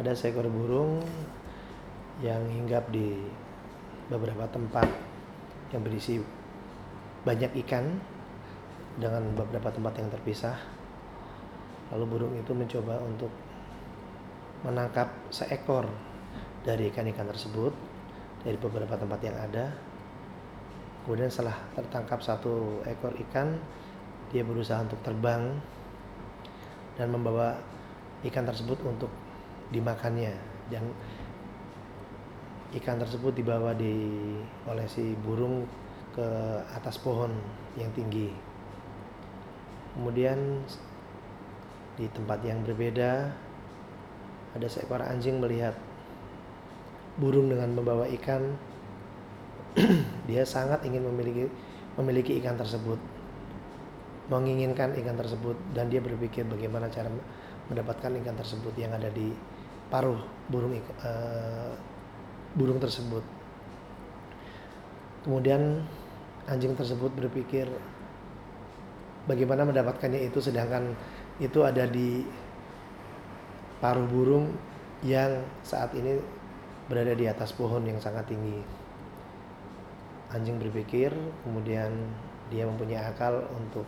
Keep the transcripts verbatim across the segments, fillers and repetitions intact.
ada seekor burung yang hinggap di beberapa tempat yang berisi banyak ikan dengan beberapa tempat yang terpisah. Lalu burung itu mencoba untuk menangkap seekor dari ikan-ikan tersebut dari beberapa tempat yang ada. Kemudian setelah tertangkap satu ekor ikan, dia berusaha untuk terbang dan membawa ikan tersebut untuk dimakannya. Dan ikan tersebut dibawa di oleh si burung ke atas pohon yang tinggi. Kemudian di tempat yang berbeda ada seekor anjing melihat burung dengan membawa ikan. Dia sangat ingin memiliki memiliki ikan tersebut, menginginkan ikan tersebut, dan dia berpikir bagaimana cara mendapatkan ikan tersebut yang ada di paruh burung uh, burung tersebut. Kemudian anjing tersebut berpikir bagaimana mendapatkannya itu, sedangkan itu ada di paruh burung yang saat ini berada di atas pohon yang sangat tinggi. Anjing berpikir, kemudian dia mempunyai akal untuk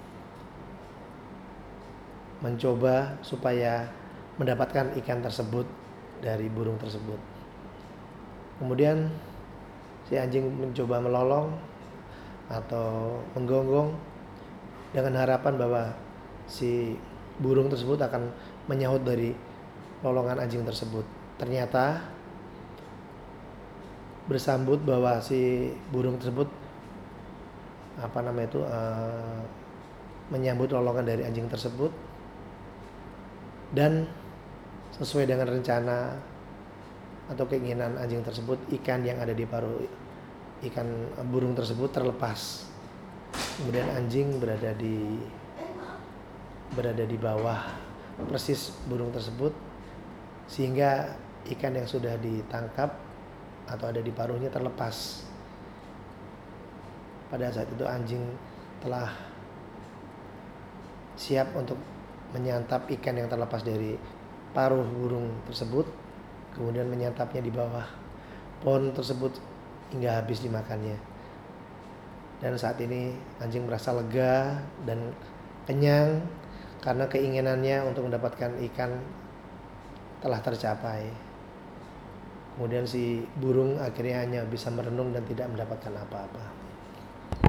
mencoba supaya mendapatkan ikan tersebut dari burung tersebut. Kemudian si anjing mencoba melolong atau menggonggong dengan harapan bahwa si burung tersebut akan menyahut dari lolongan anjing tersebut. Ternyata bersambut bahwa si burung tersebut apa namanya itu uh, menyambut lolongan dari anjing tersebut, dan sesuai dengan rencana atau keinginan anjing tersebut, ikan yang ada di paruh ikan burung tersebut terlepas. Kemudian anjing berada di berada di bawah persis burung tersebut, sehingga ikan yang sudah ditangkap atau ada di paruhnya terlepas. Pada saat itu anjing telah siap untuk menyantap ikan yang terlepas dari paruh burung tersebut, kemudian menyantapnya di bawah pohon tersebut hingga habis dimakannya. Dan saat ini anjing merasa lega dan kenyang karena keinginannya untuk mendapatkan ikan telah tercapai. Kemudian si burung akhirnya hanya bisa merenung dan tidak mendapatkan apa-apa.